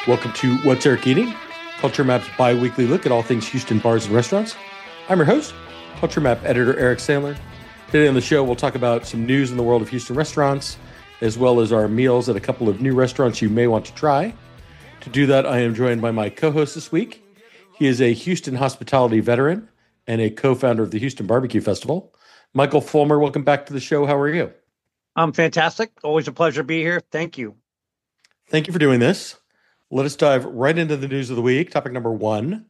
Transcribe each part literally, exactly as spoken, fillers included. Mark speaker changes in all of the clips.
Speaker 1: Welcome to What's Eric Eating, Culture Map's bi-weekly look at all things Houston bars and restaurants. I'm your host, Culture Map editor Eric Sandler. Today on the show, we'll talk about some news in the world of Houston restaurants, as well as our meals at a couple of new restaurants you may want to try. To do that, I am joined by my co-host this week. He is a Houston hospitality veteran and a co-founder of the Houston Barbecue Festival. Michael Fulmer, welcome back to the show. How are you?
Speaker 2: I'm fantastic. Always a pleasure to be here. Thank you.
Speaker 1: Thank you for doing this. Let us dive right into the news of the week. Topic number one,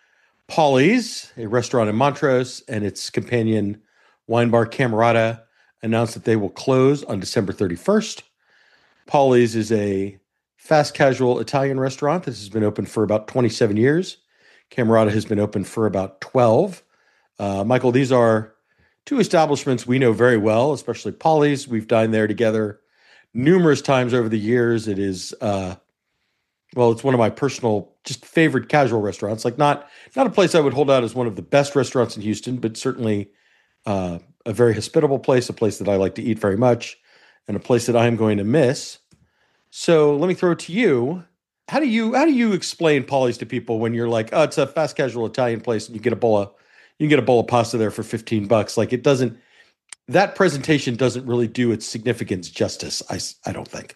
Speaker 1: Polly's, a restaurant in Montrose, and its companion wine bar Camerata announced that they will close on December thirty-first. Polly's is a fast casual Italian restaurant that has been open for about twenty-seven years. Camerata has been open for about twelve. Uh, Michael, these are two establishments we know very well, especially Polly's. We've dined there together numerous times over the years. It is, uh, well, it's one of my personal, just favorite casual restaurants. Like not, not a place I would hold out as one of the best restaurants in Houston, but certainly uh, a very hospitable place, a place that I like to eat very much, and a place that I am going to miss. So let me throw it to you. How do you how do you explain Polly's to people when you're like, oh, it's a fast casual Italian place and you get a bowl of you can get a bowl of pasta there for fifteen bucks? Like it doesn't, that presentation doesn't really do its significance justice. I, I don't think.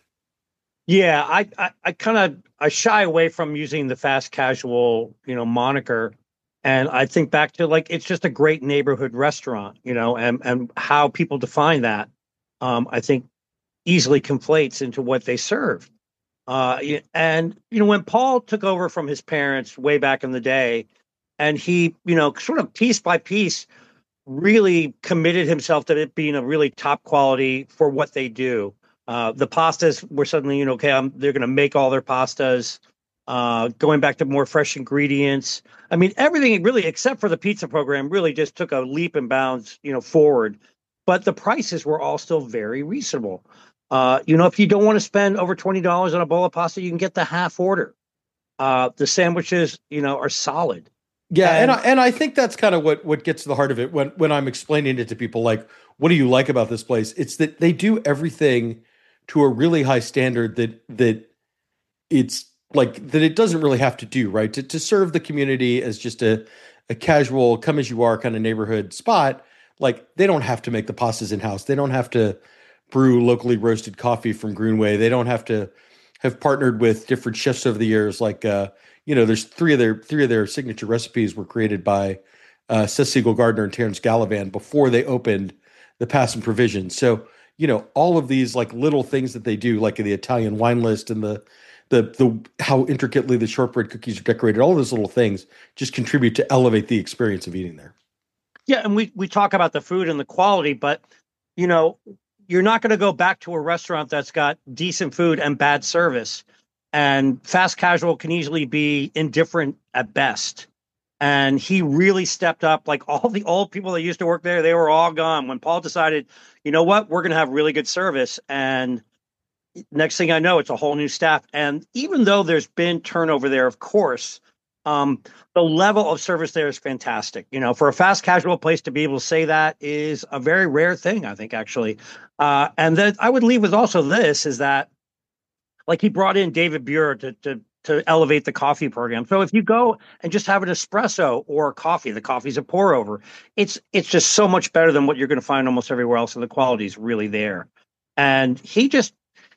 Speaker 2: Yeah, I I, I kind of I shy away from using the fast casual, you know, moniker, and I think back to like it's just a great neighborhood restaurant, you know, and and how people define that, um, I think easily conflates into what they serve. Uh, and you know, when Paul took over from his parents way back in the day, and he, you know, sort of piece by piece, really committed himself to it being a really top quality for what they do. Uh, the pastas were suddenly, you know, okay, um, they're going to make all their pastas, uh, going back to more fresh ingredients. I mean, everything really, except for the pizza program, really just took a leap and bounds, you know, forward. But the prices were all still very reasonable. Uh, you know, if you don't want to spend over twenty dollars on a bowl of pasta, you can get the half order. Uh, the sandwiches, you know, are solid.
Speaker 1: Yeah, and, and I, and I think that's kind of what what gets to the heart of it when when I'm explaining it to people. Like, what do you like about this place? It's that they do everything to a really high standard that that it's like that it doesn't really have to do, right? To to serve the community as just a a casual come as you are kind of neighborhood spot. Like they don't have to make the pastas in house. They don't have to brew locally roasted coffee from Greenway. They don't have to have partnered with different chefs over the years. Like uh, you know, there's three of their three of their signature recipes were created by uh, Seth Siegel Gardner and Terrence Gallivan before they opened the Pass and Provision. So you know, all of these like little things that they do, like the Italian wine list and the, the, the, how intricately the shortbread cookies are decorated, all those little things just contribute to elevate the experience of eating there.
Speaker 2: Yeah. And we, we talk about the food and the quality, but you know, you're not going to go back to a restaurant that's got decent food and bad service, and fast casual can easily be indifferent at best. And he really stepped up. Like all the old people that used to work there, they were all gone when Paul decided, you know what, we're going to have really good service. And next thing I know, it's a whole new staff. And even though there's been turnover there, of course, um, the level of service there is fantastic. You know, for a fast casual place to be able to say that is a very rare thing, I think, actually. Uh, and then I would leave with also this is that, like, he brought in David Buer to, to to elevate the coffee program. So if you go and just have an espresso or coffee, the coffee's a pour over. It's it's just so much better than what you're going to find almost everywhere else, and the quality is really there. And he just,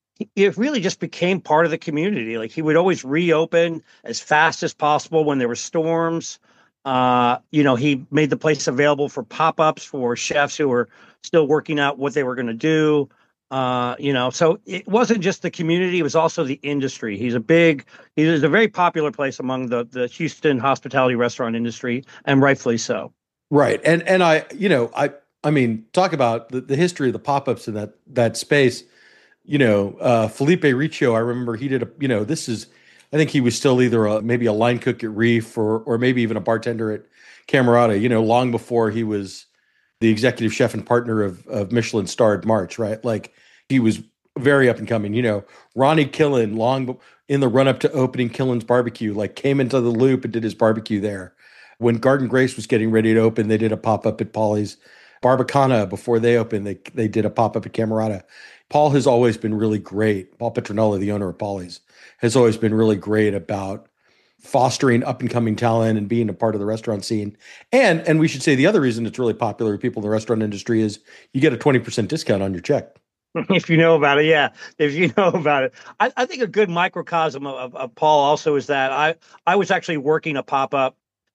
Speaker 2: it really just became part of the community. Like he would always reopen as fast as possible when there were storms. Uh, you know, he made the place available for pop-ups for chefs who were still working out what they were going to do. Uh, you know, so it wasn't just the community, it was also the industry. He's a big, he's a very popular place among the, the Houston hospitality restaurant industry, and rightfully so.
Speaker 1: Right. And, and I, you know, I, I mean, talk about the, the history of the pop-ups in that, that space, you know, uh, Felipe Riccio, I remember he did a, you know, this is, I think he was still either a, maybe a line cook at Reef or, or maybe even a bartender at Camerata, you know, long before he was the executive chef and partner of, of Michelin starred March, right? Like he was very up and coming, you know, Ronnie Killen long in the run up to opening Killen's barbecue, like came into the Loop and did his barbecue there. When Garden Grace was getting ready to open, they did a pop-up at Polly's. Barbacana, before they opened, they, they did a pop-up at Camerata. Paul has always been really great. Paul Petronella, the owner of Polly's, has always been really great about fostering up and coming talent and being a part of the restaurant scene. And and we should say the other reason it's really popular with people in the restaurant industry is you get a twenty percent discount on your check.
Speaker 2: If you know about it, yeah. If you know about it, I, I think a good microcosm of, of, of Paul also is that I I was actually working a pop up,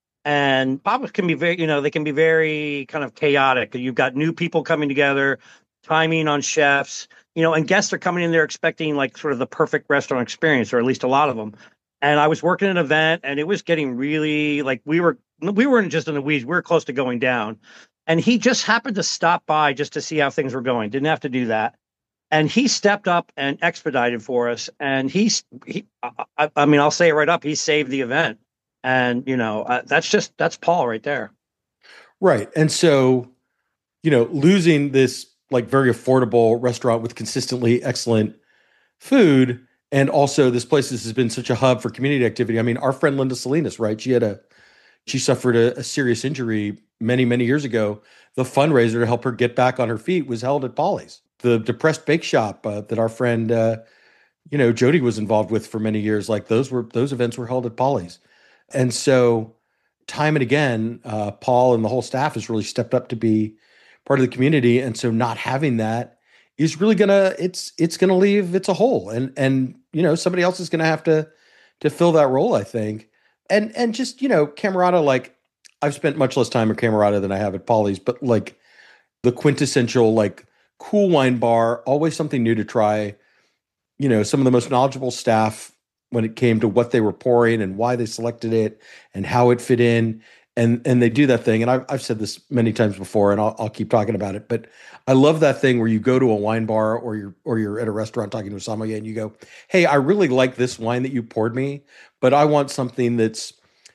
Speaker 2: and pop ups can be very, you know, they can be very kind of chaotic. You've got new people coming together, timing on chefs, you know, and guests are coming in there expecting like sort of the perfect restaurant experience, or at least a lot of them. And I was working an event, and it was getting really like we were we weren't just in the weeds, we were close to going down. And he just happened to stop by just to see how things were going. Didn't have to do that. And he stepped up and expedited for us. And he's, he, I, I mean, I'll say it right up. He saved the event. And, you know, uh, that's just, that's Paul right there.
Speaker 1: Right. And so, you know, losing this like very affordable restaurant with consistently excellent food, and also this place has been such a hub for community activity. I mean, our friend Linda Salinas, right? She had a, she suffered a, a serious injury many, many years ago. The fundraiser to help her get back on her feet was held at Polly's. The Depressed Bake Shop uh, that our friend, uh, you know, Jody was involved with for many years, like those were, those events were held at Polly's. And so time and again, uh, Paul and the whole staff has really stepped up to be part of the community. And so not having that is really gonna, it's, it's gonna leave, it's a hole. And, and, you know, somebody else is gonna have to, to fill that role, I think. And, and just, you know, Camerata, like I've spent much less time at Camerata than I have at Polly's, but like the quintessential, like, cool wine bar, always something new to try. You know, some of the most knowledgeable staff when it came to what they were pouring and why they selected it and how it fit in. And and they do that thing. And I've, I've said this many times before, and I'll, I'll keep talking about it. But I love that thing where you go to a wine bar or you're or you're at a restaurant talking to a sommelier and you go, hey, I really like this wine that you poured me, but I want something that's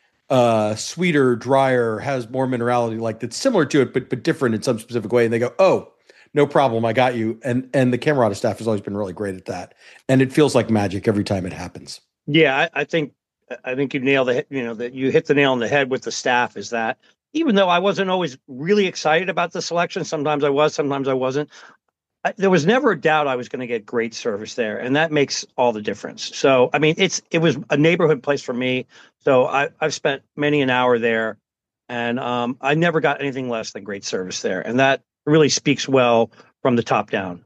Speaker 1: uh, sweeter, drier, has more minerality, like that's similar to it, but but different in some specific way. And they go, oh, no problem, I got you. And and the Camerata staff has always been really great at that. And it feels like magic every time it happens.
Speaker 2: Yeah, I, I think I think you nailed the you know that you hit the nail on the head with the staff. Is that even though I wasn't always really excited about the selection, sometimes I was, sometimes I wasn't. I, there was never a doubt I was going to get great service there, and that makes all the difference. So I mean, it's it was a neighborhood place for me. So I, I've spent many an hour there, and um, I never got anything less than great service there, and that really speaks well from the top down.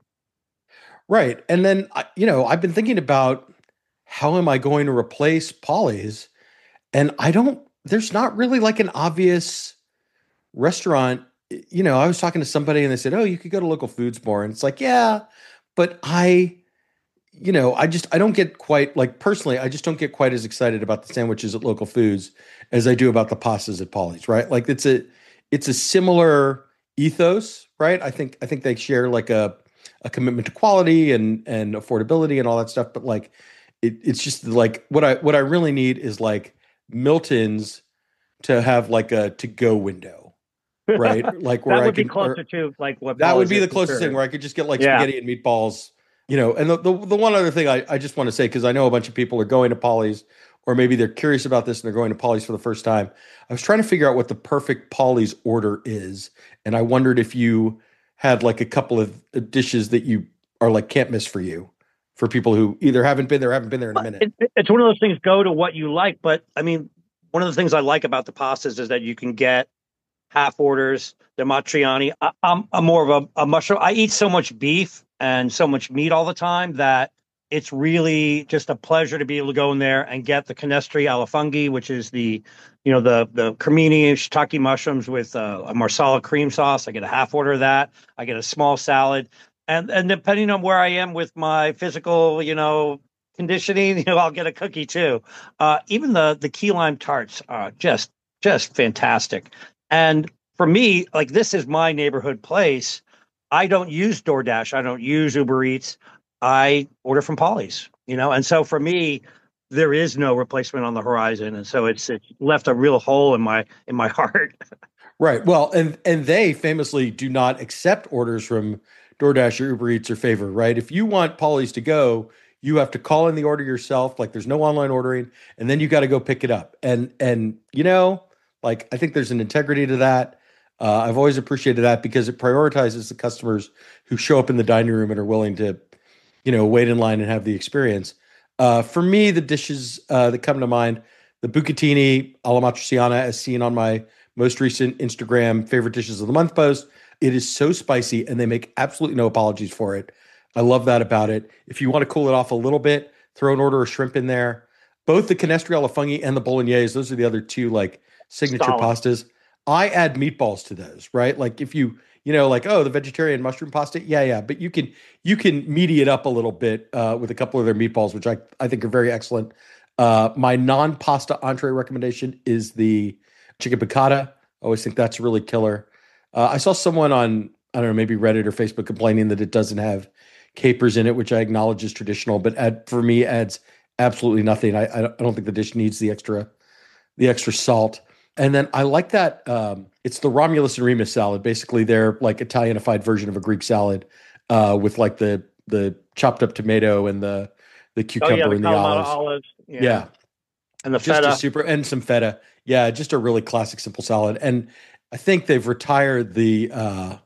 Speaker 1: Right. And then, you know, I've been thinking about how am I going to replace Polly's? And I don't, there's not really like an obvious restaurant. You know, I was talking to somebody and they said, oh, you could go to Local Foods more. And it's like, yeah, but I, you know, I just, I don't get quite like personally, I just don't get quite as excited about the sandwiches at Local Foods as I do about the pastas at Polly's, right? Like it's a, it's a similar ethos, right? I think I think they share like a a commitment to quality and and affordability and all that stuff. But like it, it's just like what I what I really need is like Milton's to have like a to go window, right? Like where
Speaker 2: that would
Speaker 1: I can,
Speaker 2: be closer or, to like what
Speaker 1: that would be the closest thing where I could just get like yeah. spaghetti and meatballs, you know. And the the, the one other thing I, I just want to say, because I know a bunch of people are going to Polly's, or maybe they're curious about this and they're going to Polly's for the first time. I was trying to figure out what the perfect Polly's order is. And I wondered if you had like a couple of dishes that you are like can't miss for you, for people who either haven't been there or haven't been there in a minute.
Speaker 2: It, it's one of those things, go to what you like. But I mean, one of the things I like about the pastas is that you can get half orders, the matriani. I, I'm, I'm more of a, a mushroom. I eat so much beef and so much meat all the time that it's really just a pleasure to be able to go in there and get the canestri alla funghi, which is the, you know, the the cremini and shiitake mushrooms with uh, a marsala cream sauce. I get a half order of that. I get a small salad, and and depending on where I am with my physical, you know, conditioning, you know, I'll get a cookie too. Uh, even the the key lime tarts are just just fantastic. And for me, like this is my neighborhood place. I don't use DoorDash. I don't use Uber Eats. I order from Polly's, you know, and so for me, there is no replacement on the horizon, and so it's it's left a real hole in my in my heart.
Speaker 1: Right. Well, and and they famously do not accept orders from DoorDash or Uber Eats or Favor. Right. If you want Polly's to go, you have to call in the order yourself. Like there's no online ordering, and then you got to go pick it up. And and you know, like I think there's an integrity to that. Uh, I've always appreciated that because it prioritizes the customers who show up in the dining room and are willing to, you know, wait in line and have the experience. Uh, for me, the dishes uh, that come to mind, the bucatini alla matriciana, as seen on my most recent Instagram favorite dishes of the month post. It is so spicy, and they make absolutely no apologies for it. I love that about it. If you want to cool it off a little bit, throw an order of shrimp in there. Both the canestri alla funghi and the bolognese, those are the other two like signature
Speaker 2: Solid.
Speaker 1: pastas. I add meatballs to those, right? Like if you, you know, like, oh, the vegetarian mushroom pasta. Yeah, yeah. But you can you can meaty it up a little bit uh, with a couple of their meatballs, which I, I think are very excellent. Uh, my non-pasta entree recommendation is the chicken piccata. I always think that's really killer. Uh, I saw someone on, I don't know, maybe Reddit or Facebook complaining that it doesn't have capers in it, which I acknowledge is traditional, but add, for me adds absolutely nothing. I, I don't think the dish needs the extra the extra salt. And then I like that um, it's the Romulus and Remus salad. Basically, they're like Italianified version of a Greek salad uh, with like the the chopped up tomato and the the
Speaker 2: Oh yeah,
Speaker 1: cucumber
Speaker 2: the
Speaker 1: and the
Speaker 2: Kalamata
Speaker 1: olives.
Speaker 2: olives. Yeah,
Speaker 1: Yeah,
Speaker 2: and the
Speaker 1: just a
Speaker 2: feta.
Speaker 1: super and some feta. Yeah, just a really classic simple salad. And I think they've retired the uh,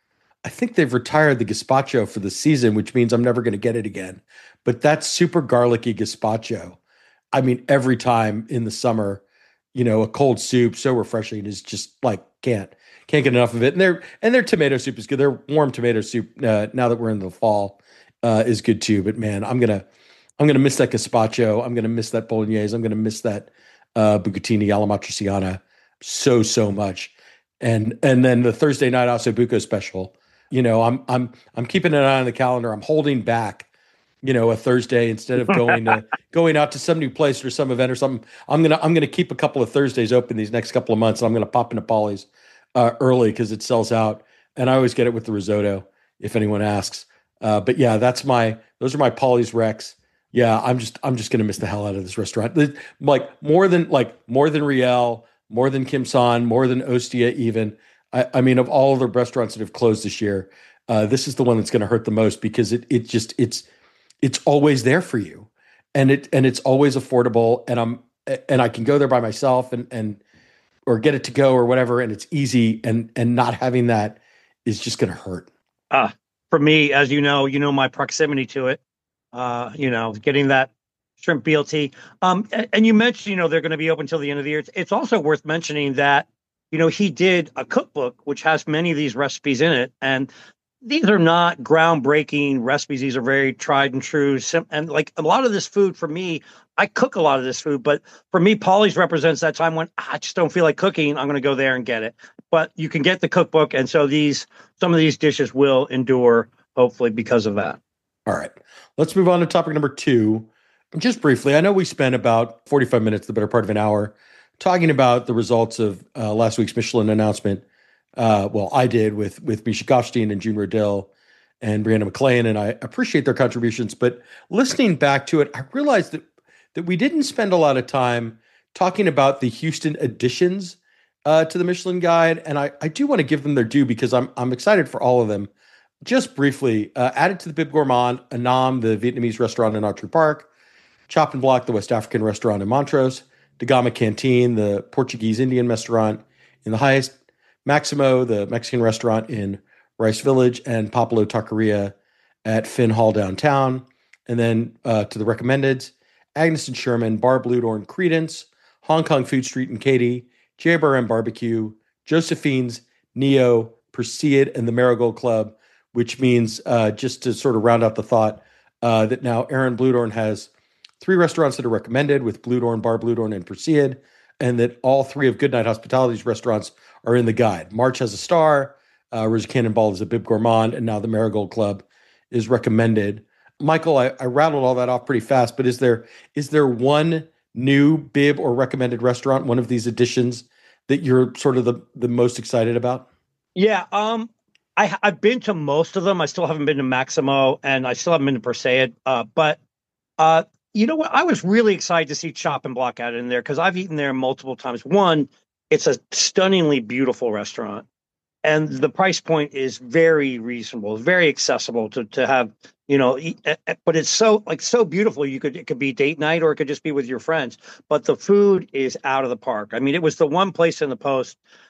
Speaker 1: I think they've retired the gazpacho for the season, which means I'm never going to get it again. But that super garlicky gazpacho, I mean, every time in the summer, you know, a cold soup so refreshing is just like can't can't get enough of it. And their and their tomato soup is good. Their warm tomato soup uh, now that we're in the fall uh, is good too. But man, I'm gonna I'm gonna miss that gazpacho. I'm gonna miss that bolognese. I'm gonna miss that uh, bucatini alla matriciana so so much. And and then the Thursday night ossobuco special. You know, I'm I'm I'm keeping an eye on the calendar. I'm holding back, you know, a Thursday instead of going to going out to some new place or some event or something. I'm gonna I'm gonna keep a couple of Thursdays open these next couple of months. And I'm gonna pop into Polly's uh, early because it sells out, and I always get it with the risotto if anyone asks. Uh, but yeah, that's my those are my Polly's Rex. Yeah, I'm just I'm just gonna miss the hell out of this restaurant. The- Like more than like more than Riel, more than Kim San, more than Ostia even. I, I mean, of all of the restaurants that have closed this year, uh, this is the one that's going to hurt the most because it it just it's it's always there for you, and it and it's always affordable, and I'm and I can go there by myself and and or get it to go or whatever, and it's easy, and and not having that is just going to hurt.
Speaker 2: Uh, for me, as you know, you know my proximity to it. Uh, you know, getting that shrimp B L T. Um, and, and you mentioned, you know, they're going to be open till the end of the year. It's, it's also worth mentioning that, you know, he did a cookbook which has many of these recipes in it, and these are not groundbreaking recipes. These are very tried and true. Sim- and like a lot of this food for me, I cook a lot of this food, but for me, Polly's represents that time when "Ah, I just don't feel like cooking. I'm going to go there and get it. But you can get the cookbook, and so these some of these dishes will endure, hopefully, because of that.
Speaker 1: All right, let's move on to topic number two. Just briefly, I know we spent about forty-five minutes, the better part of an hour, talking about the results of uh, last week's Michelin announcement. Uh, well, I did with with Misha Goffstein and June Rodell and Brianna McLean, and I appreciate their contributions. But listening back to it, I realized that that we didn't spend a lot of time talking about the Houston additions uh, to the Michelin Guide, and I, I do want to give them their due because I'm I'm excited for all of them. Just briefly, uh, added to the Bib Gourmand, Anam, the Vietnamese restaurant in Archery Park, Chop and Block, the West African restaurant in Montrose, Dagama Canteen, the Portuguese Indian restaurant in the Highest, Maximo, the Mexican restaurant in Rice Village, and Popolo Taqueria at Finn Hall downtown. And then uh, to the recommended, Agnes and Sherman, Bar Blue Dorn, Credence, Hong Kong Food Street and Katy, J B R M Barbecue, Josephine's, Neo, Perseid, and the Marigold Club, which means, uh, just to sort of round out the thought, uh, that now Aaron Bludorn has three restaurants that are recommended with Bludorn, Bar Bludorn, and Perseid, and that all three of Goodnight Hospitality's restaurants are in the guide. March has a star, uh, Rizz Cannonball is a Bib Gourmand, and now the Marigold Club is recommended. Michael, I, I rattled all that off pretty fast, but is there is there one new Bib or recommended restaurant, one of these additions, that you're sort of the, the most excited about?
Speaker 2: Yeah, um, I I've been to most of them. I still haven't been to Maximo, and I still haven't been to Perseid. Uh, but uh, you know what? I was really excited to see Chop and Block out in there because I've eaten there multiple times. One, it's a stunningly beautiful restaurant, and the price point is very reasonable, very accessible to to have. You know, eat, eh, eh, but it's so like so beautiful. You could it could be date night or it could just be with your friends. But the food is out of the park. I mean, it was the one place in the post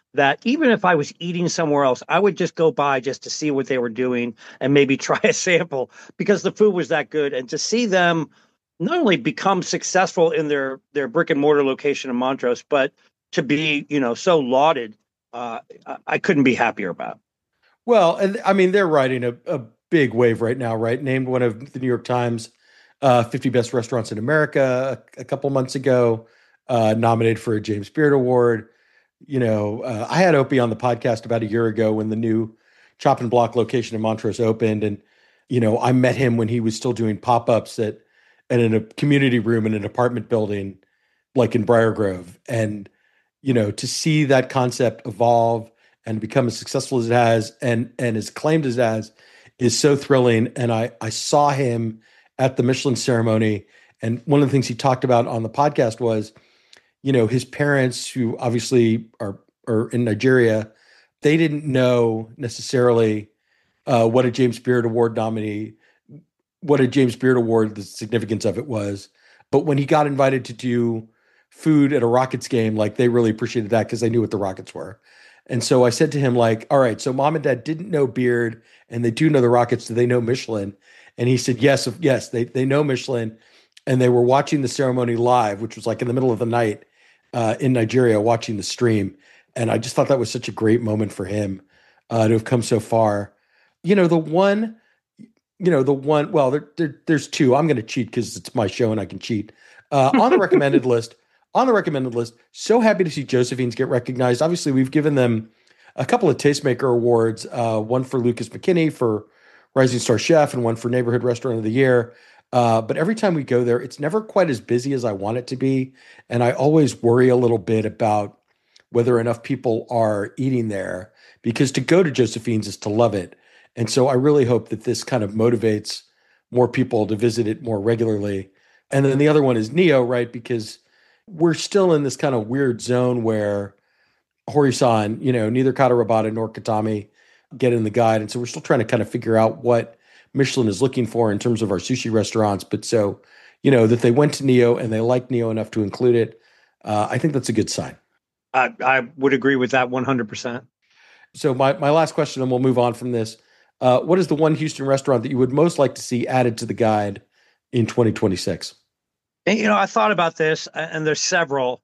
Speaker 2: that even if I was eating somewhere else, I would just go by just to see what they were doing and maybe try a sample because the food was that good. And to see them not only become successful in their their brick and mortar location in Montrose, but to be, you know, so lauded, uh, I, I couldn't be happier about.
Speaker 1: Well, and I mean, they're riding a, a big wave right now, right? Named one of the New York Times uh, fifty best restaurants in America a, a couple months ago, uh, nominated for a James Beard Award. You know, uh, I had Opie on the podcast about a year ago when the new Chop and Block location in Montrose opened. And, you know, I met him when he was still doing pop-ups at, at in a community room in an apartment building, like in Briar Grove. And, you know, to see that concept evolve and become as successful as it has and and as acclaimed as it has is so thrilling. And I I saw him at the Michelin ceremony. And one of the things he talked about on the podcast was, you know, his parents, who obviously are are in Nigeria, they didn't know necessarily uh, what a James Beard Award nominee, what a James Beard Award, the significance of it was. But when he got invited to do food at a Rockets game, like they really appreciated that because they knew what the Rockets were. And so I said to him, like, all right, so mom and dad didn't know Beard and they do know the Rockets. Do they know Michelin? And he said, yes, yes, they, they know Michelin. And they were watching the ceremony live, which was like in the middle of the night uh, in Nigeria, watching the stream. And I just thought that was such a great moment for him uh, to have come so far. You know, the one, you know, the one, well, there, there, there's two. I'm going to cheat because it's my show and I can cheat. Uh, on the recommended list, on the recommended list, so happy to see Josephine's get recognized. Obviously, we've given them a couple of Tastemaker Awards, uh, one for Lucas McKinney for Rising Star Chef and one for Neighborhood Restaurant of the Year. Uh, but every time we go there, it's never quite as busy as I want it to be. And I always worry a little bit about whether enough people are eating there, because to go to Josephine's is to love it. And so I really hope that this kind of motivates more people to visit it more regularly. And then the other one is Neo, right? Because we're still in this kind of weird zone where Hori-san, you know, neither Kata Robata nor Katami get in the guide. And so we're still trying to kind of figure out what Michelin is looking for in terms of our sushi restaurants. But so, you know, that they went to Neo and they liked Neo enough to include it, uh, I think that's a good sign.
Speaker 2: I, I would agree with that one hundred percent.
Speaker 1: So my, my last question, and we'll move on from this. Uh, what is the one Houston restaurant that you would most like to see added to the guide in twenty twenty-six?
Speaker 2: And, you know, I thought about this, and there's several.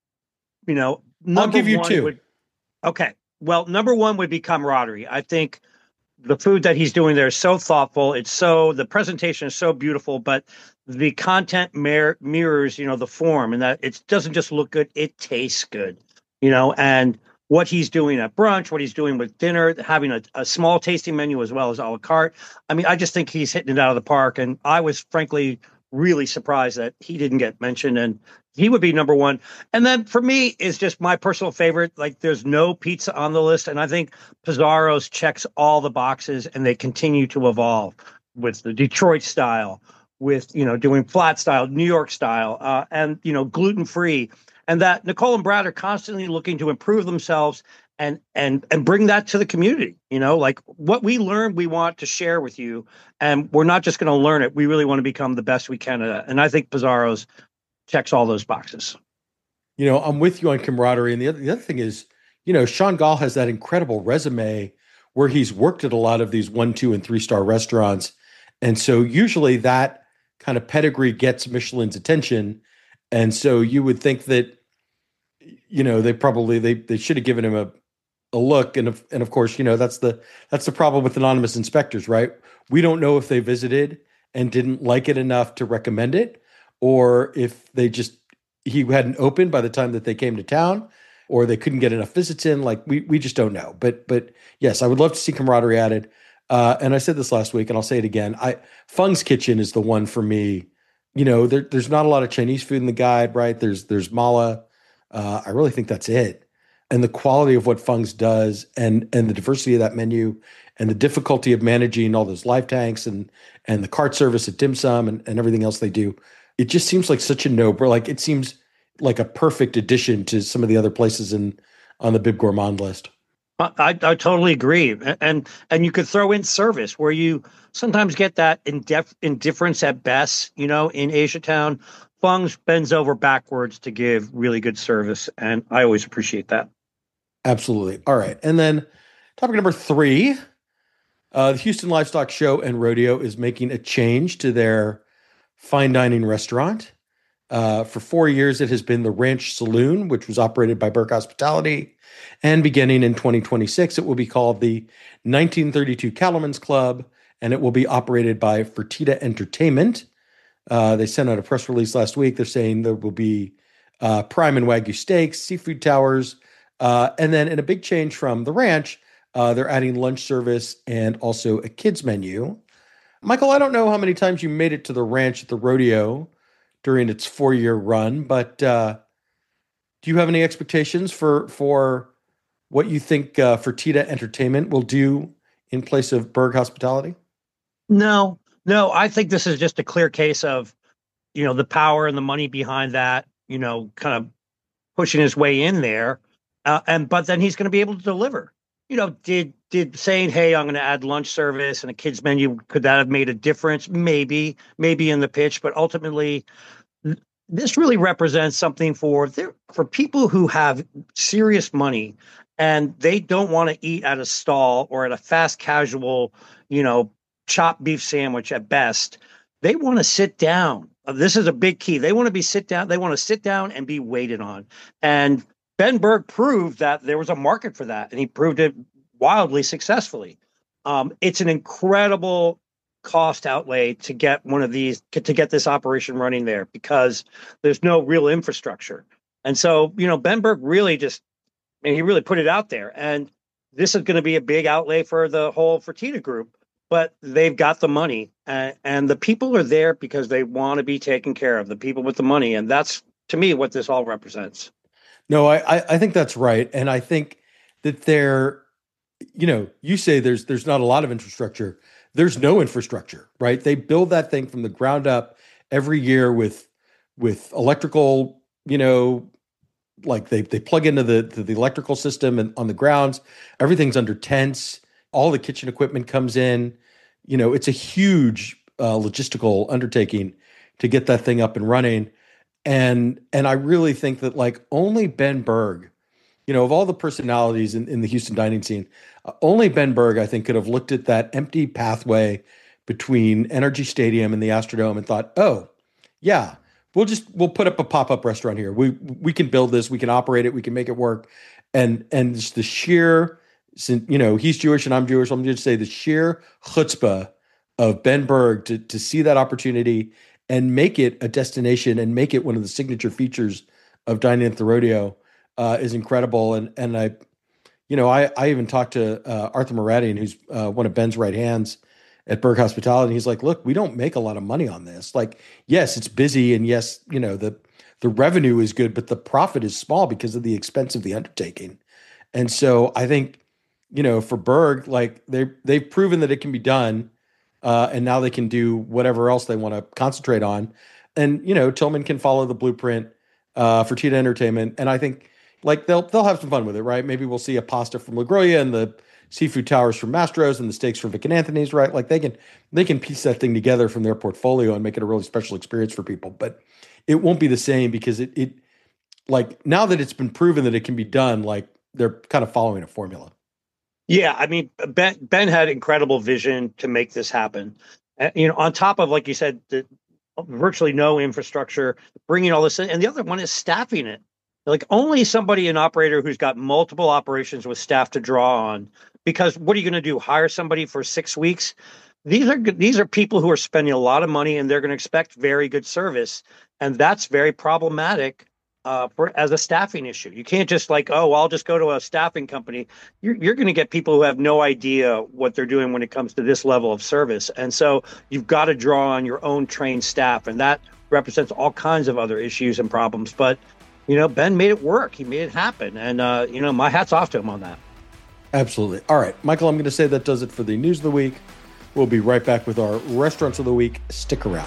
Speaker 2: You know,
Speaker 1: I'll give you two.
Speaker 2: Would, okay. Well, number one would be camaraderie. I think the food that he's doing there is so thoughtful. It's so, the presentation is so beautiful, but the content mir- mirrors, you know, the form, and that it doesn't just look good, it tastes good, you know, and what he's doing at brunch, what he's doing with dinner, having a, a small tasting menu as well as a la carte. I mean, I just think he's hitting it out of the park. And I was frankly really surprised that he didn't get mentioned, and he would be number one. And then for me is just my personal favorite. Like, there's no pizza on the list. And I think Pizarro's checks all the boxes, and they continue to evolve with the Detroit style, with, you know, doing flat style, New York style, uh, and, you know, gluten-free. And that Nicole and Brad are constantly looking to improve themselves and and and bring that to the community. You know, like what we learned, we want to share with you. And we're not just going to learn it. We really want to become the best we can at it. And I think Pizarro's checks all those boxes.
Speaker 1: You know, I'm with you on camaraderie. And the other, the other thing is, you know, Sean Gall has that incredible resume where he's worked at a lot of these one, two, and three star restaurants. And so usually that kind of pedigree gets Michelin's attention. And so you would think that, you know, they probably, they, they should have given him a, a look. And of, and of course, you know, that's the, that's the problem with anonymous inspectors, right? We don't know if they visited and didn't like it enough to recommend it, or if they just, he hadn't opened by the time that they came to town, or they couldn't get enough visits in. Like, we, we just don't know. But, but yes, I would love to see camaraderie added. Uh, and I said this last week, and I'll say it again. I, Fung's Kitchen is the one for me. You know, there, there's not a lot of Chinese food in the guide, right? There's, there's mala. Uh, I really think that's it. And the quality of what Fung's does, and, and the diversity of that menu, and the difficulty of managing all those live tanks and, and the cart service at Dim Sum and, and everything else they do. It just seems like such a no-brainer. Like, it seems like a perfect addition to some of the other places in on the Bib Gourmand list.
Speaker 2: I, I totally agree. And and you could throw in service, where you sometimes get that indif- indifference at best, you know, in Asia Town. Fung's bends over backwards to give really good service, and I always appreciate that.
Speaker 1: Absolutely. All right. And then topic number three, uh, the Houston Livestock Show and Rodeo is making a change to their fine dining restaurant. Uh, for four years, it has been the Ranch Saloon, which was operated by Berg Hospitality. And beginning in twenty twenty-six, it will be called the nineteen thirty-two Cattlemen's Club, and it will be operated by Fertitta Entertainment. Uh, they sent out a press release last week. They're saying there will be uh, prime and Wagyu steaks, seafood towers, uh, and then in a big change from the ranch, uh, they're adding lunch service and also a kids menu. Michael, I don't know how many times you made it to the ranch at the rodeo during its four-year run, but uh, do you have any expectations for for what you think uh, Fertitta Entertainment will do in place of Berg Hospitality?
Speaker 2: No, no. I think this is just a clear case of, you know, the power and the money behind that, you know, kind of pushing his way in there. Uh, and but then he's going to be able to deliver. You know, did did saying, hey, I'm going to add lunch service and a kids menu, could that have made a difference? Maybe, maybe in the pitch, but ultimately, this really represents something for for people who have serious money and they don't want to eat at a stall or at a fast casual, you know, chopped beef sandwich at best. They want to sit down. This is a big key. They want to be sit down. They want to sit down and be waited on. And Ben Berg proved that there was a market for that, and he proved it wildly successfully. Um, it's an incredible cost outlay to get one of these, to get this operation running there, because there's no real infrastructure. And so, you know, Ben Berg really just, I mean, he really put it out there. And this is going to be a big outlay for the whole Fertitta group, but they've got the money, and, and the people are there because they want to be taken care of, the people with the money. And that's, to me, what this all represents.
Speaker 1: No, I, I think that's right. And I think that there, you know, you say there's there's not a lot of infrastructure. There's no infrastructure, right? They build that thing from the ground up every year with with electrical, you know, like they they plug into the to the electrical system and on the grounds. Everything's under tents. All the kitchen equipment comes in. You know, it's a huge uh, logistical undertaking to get that thing up and running. And and I really think that like only Ben Berg, you know, of all the personalities in, in the Houston dining scene, uh, only Ben Berg, I think, could have looked at that empty pathway between Energy Stadium and the Astrodome and thought, oh, yeah, we'll just we'll put up a pop-up restaurant here. We we can build this, we can operate it, we can make it work. And and just the sheer, you know, he's Jewish and I'm Jewish. So I'm going to say the sheer chutzpah of Ben Berg to to see that opportunity and make it a destination and make it one of the signature features of dining at the rodeo uh, is incredible. And and I, you know, I I even talked to uh, Arthur Moradian, who's uh, one of Ben's right hands at Berg Hospitality. And he's like, look, we don't make a lot of money on this. Like, yes, it's busy, and yes, you know, the the revenue is good, but the profit is small because of the expense of the undertaking. And so I think, you know, for Berg, like they they've proven that it can be done. Uh, and now they can do whatever else they want to concentrate on. And, you know, Tillman can follow the blueprint uh, for Fertitta Entertainment. And I think like they'll they'll have some fun with it, right? Maybe we'll see a pasta from La Groglia and the seafood towers from Mastro's and the steaks from Vic and Anthony's, right? Like they can they can piece that thing together from their portfolio and make it a really special experience for people. But it won't be the same because it it like now that it's been proven that it can be done, like they're kind of following a formula.
Speaker 2: Yeah, I mean, Ben Ben had incredible vision to make this happen. Uh, you know, on top of, like you said, the virtually no infrastructure, bringing all this in, and the other one is staffing it. Like only somebody, an operator who's got multiple operations with staff to draw on. Because what are you going to do? Hire somebody for six weeks? These are these are people who are spending a lot of money, and they're going to expect very good service, and that's very problematic. Uh, for as a staffing issue. You can't just like, oh, well, I'll just go to a staffing company. You're, you're going to get people who have no idea what they're doing when it comes to this level of service. And so you've got to draw on your own trained staff. And that represents all kinds of other issues and problems. But, you know, Ben made it work. He made it happen. And, uh, you know, my hat's off to him on that.
Speaker 1: Absolutely. All right, Michael, I'm going to say that does it for the news of the week. We'll be right back with our restaurants of the week. Stick around.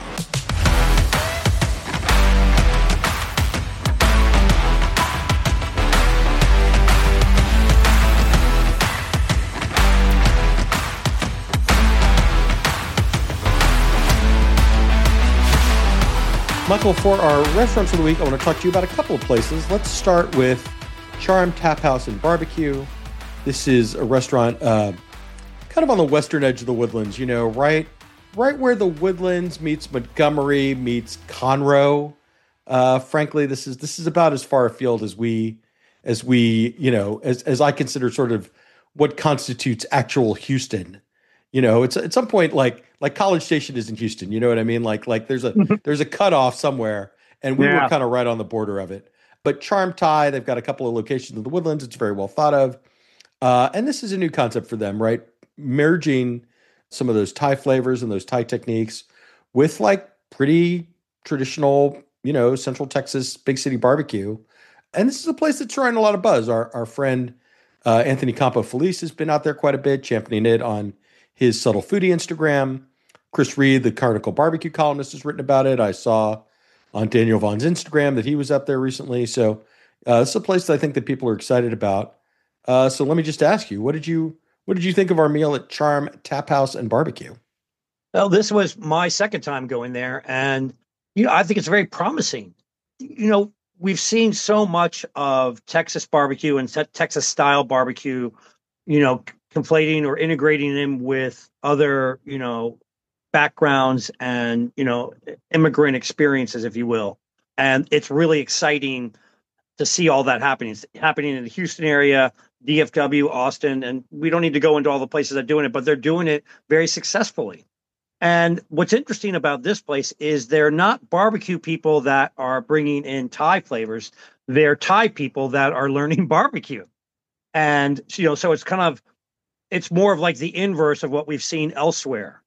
Speaker 1: Michael, for our restaurants of the week, I want to talk to you about a couple of places. Let's start with Charm Tap House and Barbecue. This is a restaurant uh, kind of on the western edge of the Woodlands, you know, right right where the Woodlands meets Montgomery meets Conroe. Uh, frankly, this is this is about as far afield as we as we, you know, as as I consider sort of what constitutes actual Houston. You know, it's at some point like like College Station is in Houston, you know what I mean? Like like there's a there's a cutoff somewhere, and we were
Speaker 2: Yeah.
Speaker 1: kind of right on the border of it. But Charm Thai, they've got a couple of locations in the Woodlands. It's very well thought of. Uh, and this is a new concept for them, right? Merging some of those Thai flavors and those Thai techniques with like pretty traditional, you know, Central Texas big city barbecue. And this is a place that's drawing a lot of buzz. Our our friend uh, Anthony Campo Felice has been out there quite a bit, championing it on his Subtle Foodie Instagram. Chris Reed, the Carnival Barbecue columnist, has written about it. I saw on Daniel Vaughn's Instagram that he was up there recently. So uh, it's a place that I think that people are excited about. Uh, so let me just ask you, what did you what did you think of our meal at Charm Tap House and Barbecue?
Speaker 2: Well, this was my second time going there, and you know, I think it's very promising. You know, we've seen so much of Texas barbecue and te- Texas style barbecue, you know, conflating or integrating them with other, you know, backgrounds and, you know, immigrant experiences, if you will. And it's really exciting to see all that happening. It's happening in the Houston area, D F W, Austin, and we don't need to go into all the places that are doing it, but they're doing it very successfully. And what's interesting about this place is they're not barbecue people that are bringing in Thai flavors. They're Thai people that are learning barbecue. And, you know, so it's kind of, it's more of like the inverse of what we've seen elsewhere.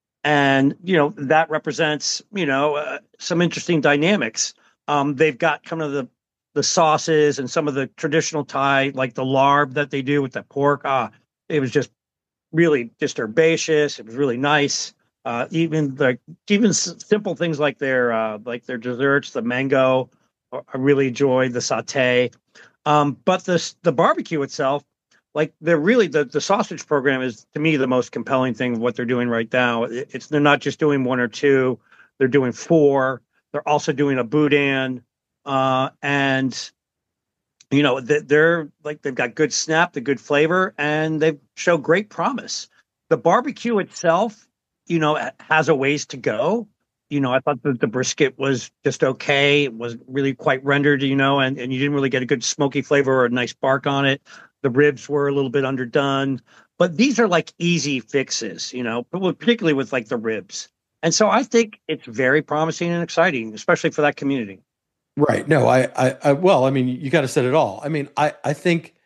Speaker 2: And, you know, that represents, you know, uh, some interesting dynamics. Um, they've got kind of the, the sauces and some of the traditional Thai, like the larb that they do with the pork. Ah, it was just really just herbaceous. It was really nice. Uh, even like even s- simple things like their uh, like their desserts, the mango, uh, I really enjoyed the satay. Um, but the the barbecue itself, like they're really the the sausage program is to me the most compelling thing of what they're doing right now. It- It's they're not just doing one or two; they're doing four. They're also doing a boudin, uh, and you know they- they're like they've got good snap, the good flavor, and they show great promise. The barbecue itself, you know, has a ways to go. You know, I thought that the brisket was just okay. It was really quite rendered, you know, and, and you didn't really get a good smoky flavor or a nice bark on it. The ribs were a little bit underdone, but these are like easy fixes, you know, but with- particularly with like the ribs. And so I think it's very promising and exciting, especially for that community.
Speaker 1: Right. No, I, I, I well, I mean, you got to set it all. I mean, I, I think,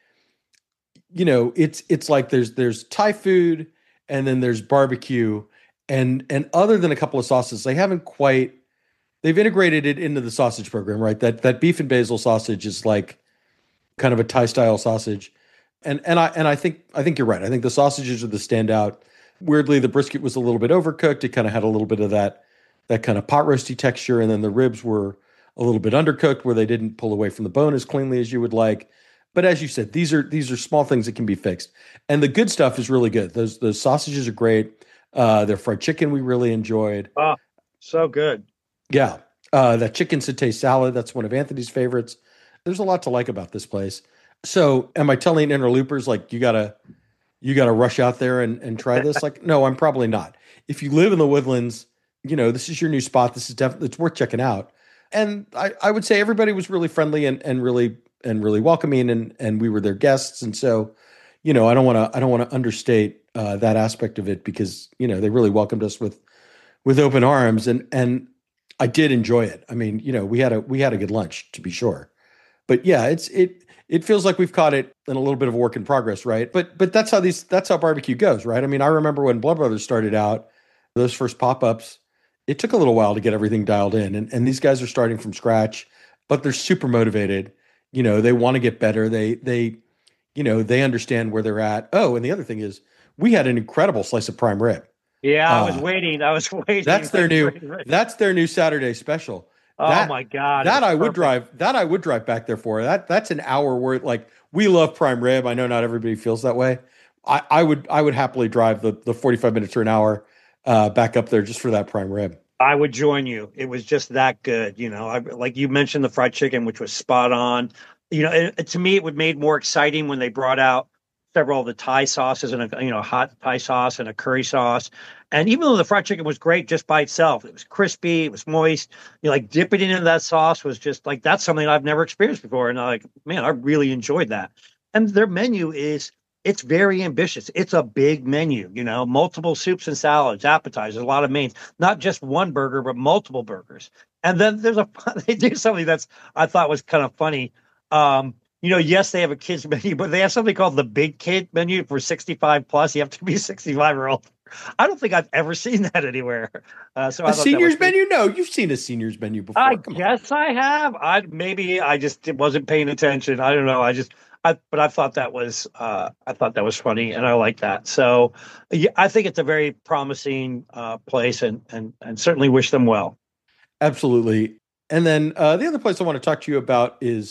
Speaker 1: you know, it's, it's like there's, there's Thai food and then there's barbecue and, and other than a couple of sauces, they haven't quite, they've integrated it into the sausage program, right? That, that beef and basil sausage is like kind of a Thai style sausage. And, and I, and I think, I think you're right. I think the sausages are the standout. Weirdly, the brisket was a little bit overcooked. It kind of had a little bit of that, that kind of pot roasty texture. And then the ribs were a little bit undercooked where they didn't pull away from the bone as cleanly as you would like. But as you said, these are these are small things that can be fixed. And the good stuff is really good. Those those sausages are great. Uh, their fried chicken we really enjoyed.
Speaker 2: Oh, so good.
Speaker 1: Yeah. Uh, that chicken satay salad, that's one of Anthony's favorites. There's a lot to like about this place. So am I telling interloopers like you gotta you gotta rush out there and, and try this? Like, no, I'm probably not. If you live in the Woodlands, you know, this is your new spot. This is definitely it's worth checking out. And I, I would say everybody was really friendly and, and really and really welcoming and and we were their guests. And so, you know, I don't want to I don't want to understate uh, that aspect of it because, you know, they really welcomed us with with open arms and and I did enjoy it. I mean, you know, we had a we had a good lunch to be sure. But yeah, it's it it feels like we've caught it in a little bit of a work in progress, right? But but that's how these that's how barbecue goes, right? I mean, I remember when Blood Brothers started out, those first pop-ups, it took a little while to get everything dialed in. And and these guys are starting from scratch, but they're super motivated. You know, they want to get better. They they you know, they understand where they're at. Oh, and the other thing is we had an incredible slice of prime rib.
Speaker 2: Yeah, I was
Speaker 1: Uh
Speaker 2: waiting. I was waiting.
Speaker 1: that's their new that's their new Saturday special.
Speaker 2: Oh
Speaker 1: That
Speaker 2: my God, it
Speaker 1: that
Speaker 2: was
Speaker 1: I would
Speaker 2: perfect.
Speaker 1: drive that I would drive back there for. That that's an hour worth like we love prime rib. I know not everybody feels that way. I, I would I would happily drive the the forty-five minutes or an hour uh, back up there just for that prime rib.
Speaker 2: I would join you. It was just that good, you know. I, like you mentioned the fried chicken, which was spot on. You know, it, it- to me, it would made more exciting when they brought out several of the Thai sauces and a you know hot Thai sauce and a curry sauce. And even though the fried chicken was great just by itself, it was crispy, it was moist. You know, like dipping it into that sauce was just like that's something I've never experienced before. And I like, man, I really enjoyed that. And their menu is it's very ambitious. It's a big menu, you know, multiple soups and salads, appetizers, a lot of mains, not just one burger, but multiple burgers. And then there's a they do something that's I thought was kind of funny. Um, you know, yes, they have a kids menu, but they have something called the big kid menu for sixty-five plus. You have to be sixty-five or old. I don't think I've ever seen that anywhere. Uh, so
Speaker 1: A
Speaker 2: I thought that was
Speaker 1: seniors
Speaker 2: pretty.
Speaker 1: menu? No, you've seen a seniors menu
Speaker 2: I
Speaker 1: before. Come on.
Speaker 2: guess I have. I maybe I just wasn't paying attention. I don't know. I just I but I thought that was uh I thought that was funny and I like that. So yeah, I think it's a very promising uh place and and and certainly wish them well.
Speaker 1: Absolutely. And then uh, the other place I want to talk to you about is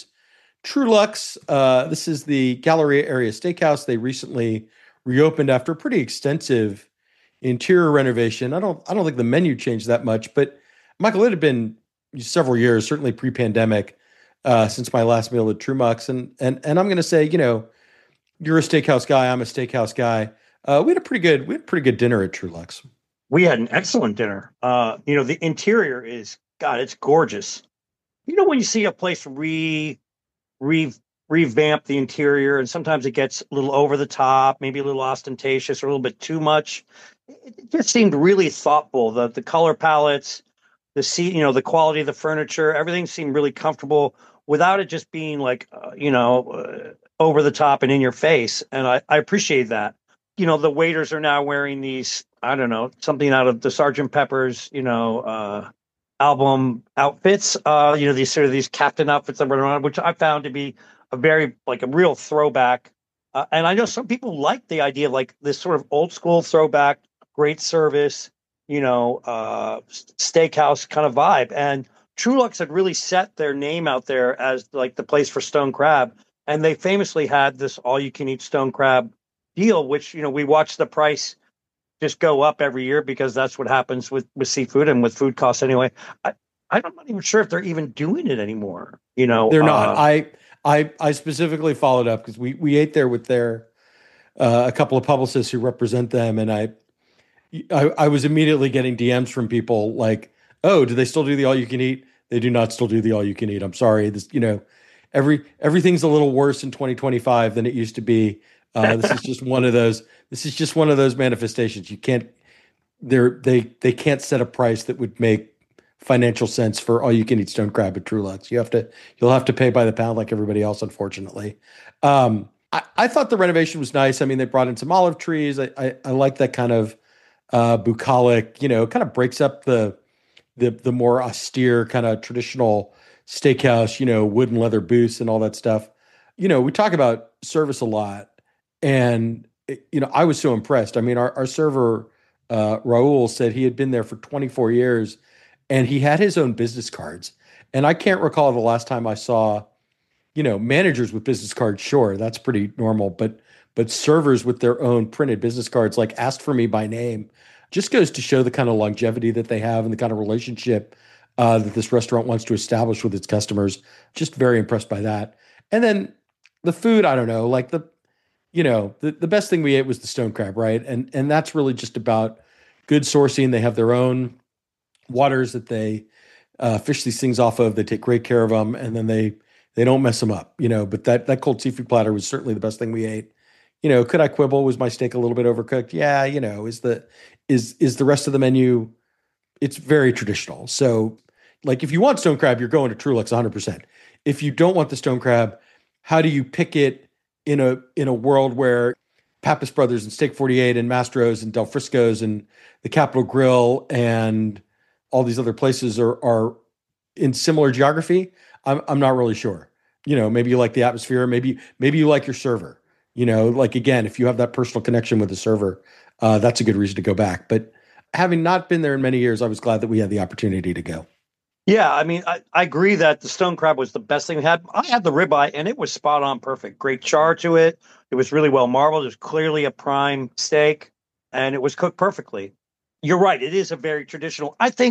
Speaker 1: Trulux. Uh, this is the Galleria Area Steakhouse. They recently reopened after a pretty extensive interior renovation. I don't I don't think the menu changed that much, but Michael, it had been several years, certainly pre-pandemic, uh, since my last meal at Trumux. And and and I'm going to say, you know, you're a steakhouse guy. I'm a steakhouse guy. Uh, we had a pretty good we had a pretty good dinner at Trulux.
Speaker 2: We had an excellent dinner. Uh, you know, the interior is God, it's gorgeous. You know, when you see a place re re revamp the interior, and sometimes it gets a little over the top, maybe a little ostentatious, or a little bit too much. It, it just seemed really thoughtful. The the color palettes, the seat, you know, the quality of the furniture, everything seemed really comfortable without it just being like, uh, you know, uh, over the top and in your face. And I, I appreciate that. You know, the waiters are now wearing these, I don't know, something out of the sergeant Pepper's, you know, uh, album outfits. Uh, you know, these sort of these captain outfits that run around, which I found to be a very like a real throwback. Uh, and I know some people like the idea of like this sort of old school throwback, great service, you know, uh, steakhouse kind of vibe. And Trulux had really set their name out there as like the place for stone crab. And they famously had this all you can eat stone crab deal, which, you know, we watched the price just go up every year because that's what happens with, with seafood and with food costs anyway. I, I'm not even sure if they're even doing it anymore. You know,
Speaker 1: They're not.
Speaker 2: uh,
Speaker 1: I I I specifically followed up because we we ate there with their uh, a couple of publicists who represent them, and I, I I was immediately getting D Ms from people like, "Oh, do they still do the all you can eat?" They do not still do the all you can eat. I'm sorry. This, you know, every everything's a little worse in twenty twenty-five than it used to be. Uh, this is just one of those. This is just one of those manifestations. You can't. They're they they can't set a price that would make financial sense for all you can eat stone crab at Trulux. You have to you'll have to pay by the pound like everybody else, unfortunately. Um, I, I thought the renovation was nice. I mean, they brought in some olive trees. I I, I like that kind of uh, bucolic. You know, kind of breaks up the the the more austere kind of traditional steakhouse. You know, wood and leather booths and all that stuff. You know, we talk about service a lot, and you know, I was so impressed. I mean, our our server uh, Raul said he had been there for twenty-four years and he had his own business cards. And I can't recall the last time I saw, you know, managers with business cards. Sure, that's pretty normal, but but servers with their own printed business cards, like asked for me by name, just goes to show the kind of longevity that they have and the kind of relationship uh, that this restaurant wants to establish with its customers. Just very impressed by that. And then the food, I don't know, like the you know, the, the best thing we ate was the stone crab, right? And and that's really just about good sourcing. They have their own waters that they uh, fish these things off of. They take great care of them, and then they they don't mess them up, you know. But that that cold seafood platter was certainly the best thing we ate. You know, could I quibble? Was my steak a little bit overcooked? Yeah, you know, is the is is the rest of the menu? It's very traditional. So, like, if you want stone crab, you're going to Trulux one hundred percent. If you don't want the stone crab, how do you pick it in a in a world where Pappas Brothers and Steak forty-eight and Mastro's and Del Frisco's and the Capitol Grill and all these other places are are in similar geography? I'm I'm not really sure. You know, maybe you like the atmosphere, maybe maybe you like your server. You know, like again, if you have that personal connection with the server, uh, that's a good reason to go back. But having not been there in many years, I was glad that we had the opportunity to go.
Speaker 2: yeah, I mean, I, I agree that the stone crab was the best thing we had. I had the ribeye, and it was spot on, perfect. Great char to it. It was really well marbled. It was clearly a prime steak, and it was cooked perfectly. You're right; it is a very traditional. I think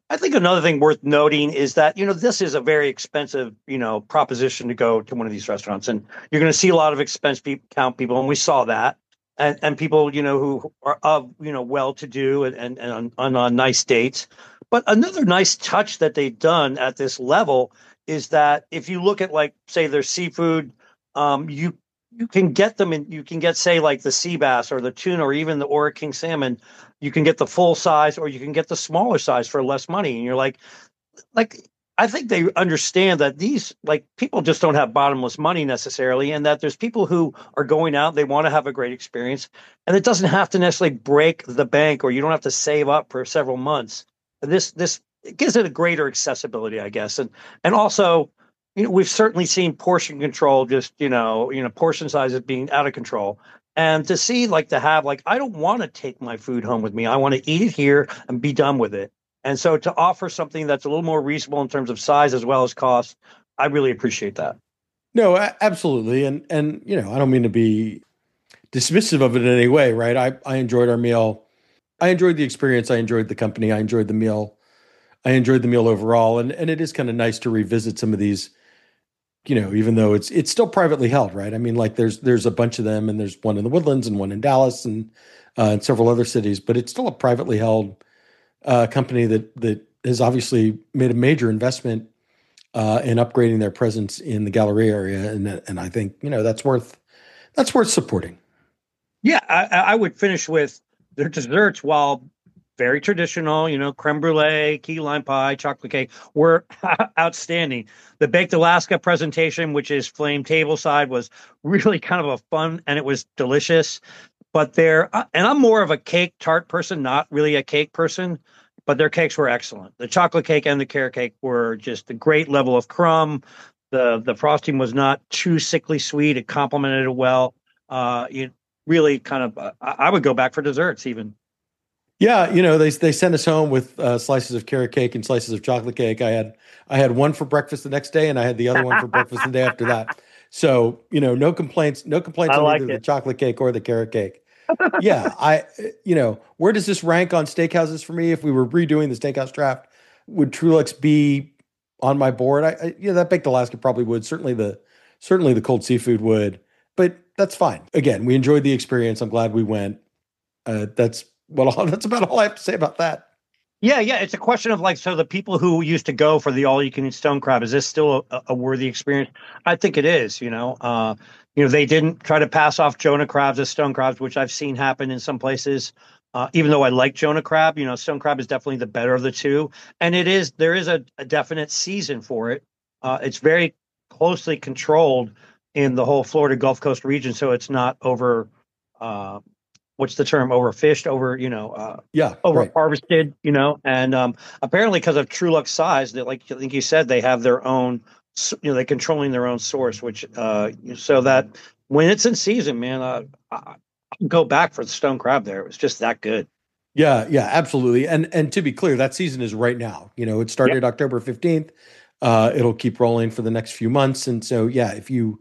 Speaker 2: I think another thing worth noting is that, you know, this is a very expensive, you know, proposition to go to one of these restaurants. And you're going to see a lot of expense pe- count people. And we saw that. And, and people, you know, who are of, you know, well-to-do and, and, and on, on, on nice dates. But another nice touch that they've done at this level is that if you look at, like, say, their seafood, um, you you can get them in, you can get, say, like the sea bass or the tuna or even the Ora King salmon. You can get the full size or you can get the smaller size for less money. And you're like, like, I think they understand that these, like, people just don't have bottomless money necessarily, and that there's people who are going out, they want to have a great experience, and it doesn't have to necessarily break the bank, or you don't have to save up for several months. This, this it gives it a greater accessibility, I guess. And, and also, you know, we've certainly seen portion control, just, you know, you know, portion sizes being out of control. And to see, like, to have, like, I don't want to take my food home with me. I want to eat it here and be done with it. And so to offer something that's a little more reasonable in terms of size as well as cost, I really appreciate that.
Speaker 1: No, a- absolutely. And, and, you know, I don't mean to be dismissive of it in any way, right? I, I enjoyed our meal. I enjoyed the experience. I enjoyed the company. I enjoyed the meal. I enjoyed the meal overall. And, and it is kind of nice to revisit some of these, you know, even though it's it's still privately held, right? I mean, like there's there's a bunch of them, and there's one in the Woodlands and one in Dallas and uh, and several other cities, but it's still a privately held uh, company that that has obviously made a major investment uh, in upgrading their presence in the Galleria area, and and I think, you know, that's worth that's worth supporting.
Speaker 2: Yeah, I, I would finish with their desserts, while very traditional, you know, creme brulee, key lime pie, chocolate cake, were outstanding. The Baked Alaska presentation, which is flame tableside, was really kind of a fun, and it was delicious. But they're, and I'm more of a cake tart person, not really a cake person, but their cakes were excellent. The chocolate cake and the carrot cake were just a great level of crumb. The the frosting was not too sickly sweet. It complemented it well. Uh, it really kind of, uh, I would go back for desserts even.
Speaker 1: Yeah, you know, they they sent us home with uh, slices of carrot cake and slices of chocolate cake. I had I had one for breakfast the next day, and I had the other one for breakfast the day after that. So, you know, no complaints, no complaints
Speaker 2: I
Speaker 1: on
Speaker 2: like
Speaker 1: either
Speaker 2: it.
Speaker 1: the chocolate cake or the carrot cake. Yeah, I, you know, where does this rank on steakhouses for me? If we were redoing the steakhouse draft, would Truluck's be on my board? I, I yeah, that Baked Alaska probably would. Certainly the certainly the cold seafood would, but that's fine. Again, we enjoyed the experience. I'm glad we went. Uh, that's well, that's about all I have to say about that.
Speaker 2: Yeah, yeah. It's a question of, like, so the people who used to go for the all-you-can-eat stone crab, is this still a, a worthy experience? I think it is. You know, uh, you know, they didn't try to pass off Jonah crabs as stone crabs, which I've seen happen in some places. Uh, even though I like Jonah crab, you know, stone crab is definitely the better of the two, and it is there is a, a definite season for it. Uh, it's very closely controlled in the whole Florida Gulf Coast region, so it's not over. Uh, what's the term, overfished, over, you know, uh,
Speaker 1: yeah,
Speaker 2: over
Speaker 1: right.
Speaker 2: harvested, you know, and um, apparently because of Truluck's size, that, like I think you said, they have their own, you know, they're controlling their own source, which uh, so that when it's in season, man, uh, I can go back for the stone crab there. It was just that good.
Speaker 1: Yeah, yeah, absolutely. And and to be clear, that season is right now. You know, it started yep. October fifteenth. Uh, it'll keep rolling for the next few months. And so, yeah, if you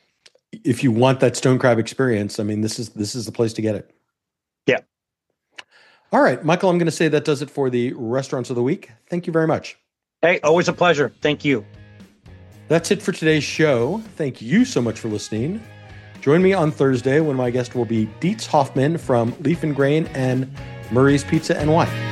Speaker 1: if you want that stone crab experience, I mean, this is this is the place to get it.
Speaker 2: Yeah.
Speaker 1: All right, Michael, I'm going to say that does it for the Restaurants of the Week. Thank you very much.
Speaker 2: Hey, always a pleasure. Thank you.
Speaker 1: That's it for today's show. Thank you so much for listening. Join me on Thursday when my guest will be Dietz Hoffman from Leaf and Grain and Murray's Pizza and Wine.